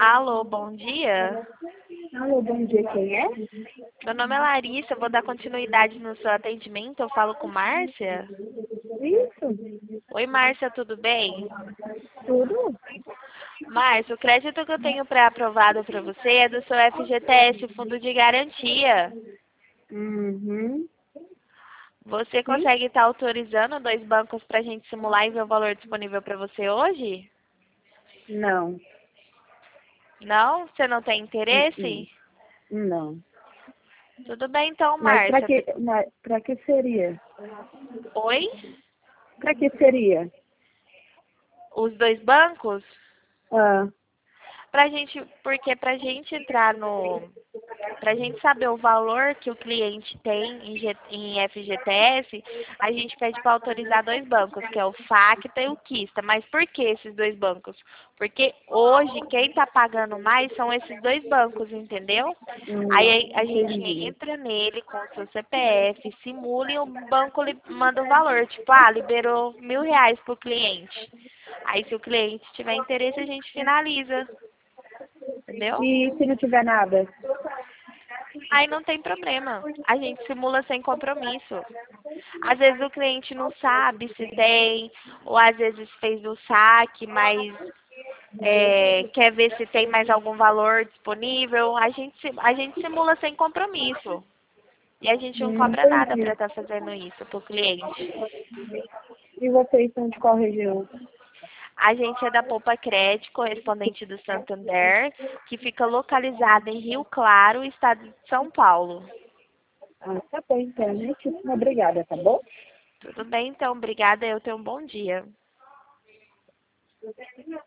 Alô, bom dia. Alô, bom dia, quem é? Meu nome é Larissa, eu vou dar continuidade no seu atendimento. Eu falo com Márcia. Isso, Oi, Márcia, tudo bem? tudo? Márcia, o crédito que eu tenho pré-aprovado para você é do seu FGTS, Fundo de Garantia. Uhum, Você sim? consegue estar autorizando dois bancos para a gente simular e ver o valor disponível para você hoje? Não, Não? Você não tem uh-uh, interesse? não. Tudo bem então, Mas Márcia. pra que seria? Oi? Pra que seria? Os dois bancos? Ah, Porque pra gente entrar pra gente saber o valor que o cliente tem em FGTS, a gente pede para autorizar dois bancos, que é o Facta e o Kista. Mas por que esses dois bancos? Porque hoje quem está pagando mais são esses dois bancos, entendeu? Aí a gente entendi. entra nele com o seu CPF, simula e o banco manda o valor. Tipo, liberou R$ 1.000 pro cliente. Aí se o cliente tiver interesse, a gente finaliza, entendeu? E se não tiver nada? Aí não tem problema. A gente simula sem compromisso. Às vezes o cliente não sabe se tem, ou às vezes fez o saque, mas quer ver se tem mais algum valor disponível. A gente simula sem compromisso. E a gente não cobra nada para Entendi. estar fazendo isso pro cliente. E vocês são de qual região? A gente é da Poupa Cred, correspondente do Santander, que fica localizada em Rio Claro, estado de São Paulo. Ah, tá bom, então. Muitíssimo obrigada, tá bom? Tudo bem, então. Obrigada. Eu tenho um bom dia.